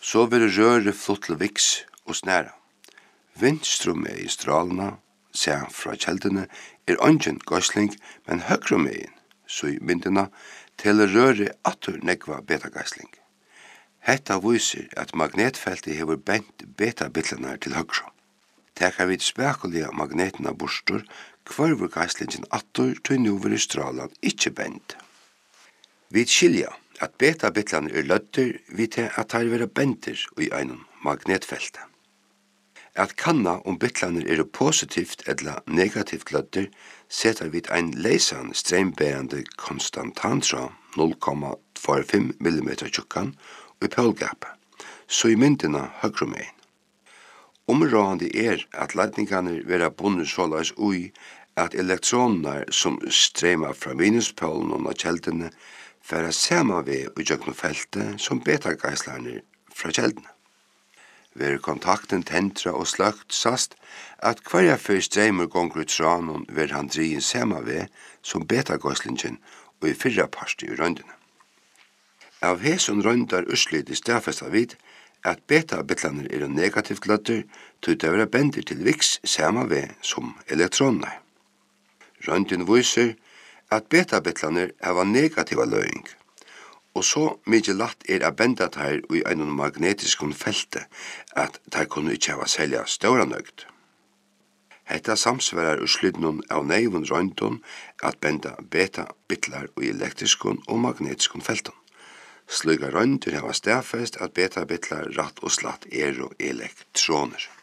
Så vil røret flutt til viks og snæra. Vinstrummet i strålene, ser fra kjeldene, ingen gaisling, men høgrummet, så i myndina, til røret atur negva beta-gaisling. Hetta viser at magnetfeltet hever bent beta-bitlene til høgra. Tekar vi spekulige magnetene borstur, kvarver gaislingen atur til nuver i strålen ikkje bent. Vi skilja at beta-bitlene lødder vi til at her være benter i einum magnetfeltet. At kanna bitlene positivt eller negativt lødder, setter vi ein leisan strømbærende konstantantra 0,25 mm tjukkan i pølgapet, så i myndina høgrummein. Områdende at ledningene vera bundet såleis ui at elektroner som strømmer fra minuspølen og kjeldene færa saman ved i feltet som beta-geislerne fra kjeldene. Ver kontakten tentra og sløgt sast at hverja fyrir strømmer gonger ut ranon ver han drien saman ved som beta-geislingen og i fyrra parsti i røndene. Av hesun røndar uslid i stafesta vid at beta-bitlerne negativt lødder til det vera bender til viks saman ved som elektroner. Rønden viser at beta-bitlerne hava negativa løying, og så mykje latt a benda tær i einum magnetiskun feltet at tær kunne ikkje hava selja stóra nøgt. Hetta samsvarar uslidnum av neivun røndun at benda beta-bitlar i elektriskun og magnetiskun feltun. Sluga røndur hava stafest at beta-bitlar ratt og slatt elektroner.